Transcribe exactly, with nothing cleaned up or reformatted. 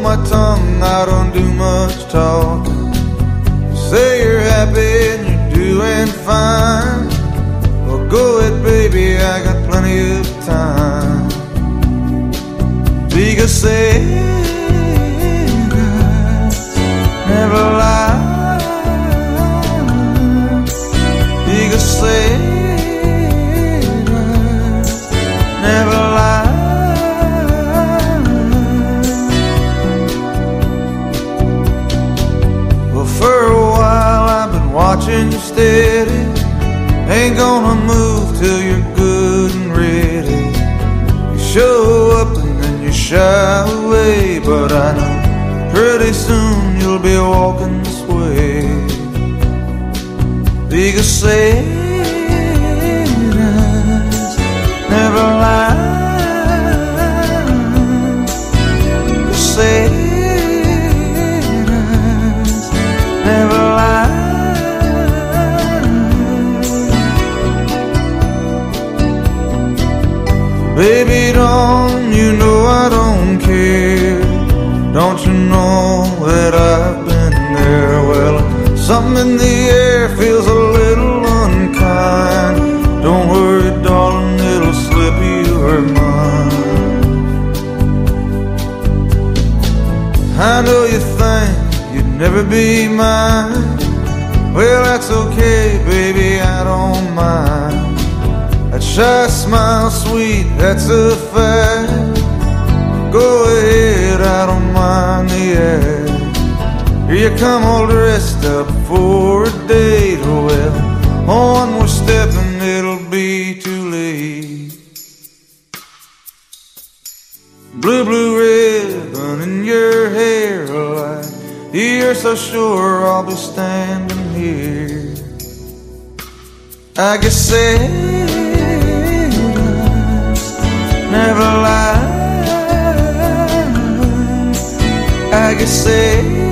my tongue, I don't do much talking. Say you're happy and you're doing fine. Well, go ahead, baby, I got plenty of time. Because Sarah's never lie. Because Sarah's never lie. Well, for a while I've been watching you steady. Ain't gonna move till you're good and ready. You show up and then you shy away, but I know pretty soon you'll be walking this way. Because Sarah's never lie. Because Sarah's never lie. Baby, don't you know I don't care? Don't you know that I've been there? Well, something in the air feels a little unkind. Don't worry, darling, it'll slip your mind. I know you think you'd never be mine. Well, that's okay, baby, I don't mind. That shy smile, sweet, that's a fact. Go ahead, I don't mind the act. Here you come all dressed up for a date. Well, on we're stepping, it'll be too late. Blue, blue ribbon in your hair, like you're so sure I'll be standing here. I guess Sarah's never lie. I guess Sarah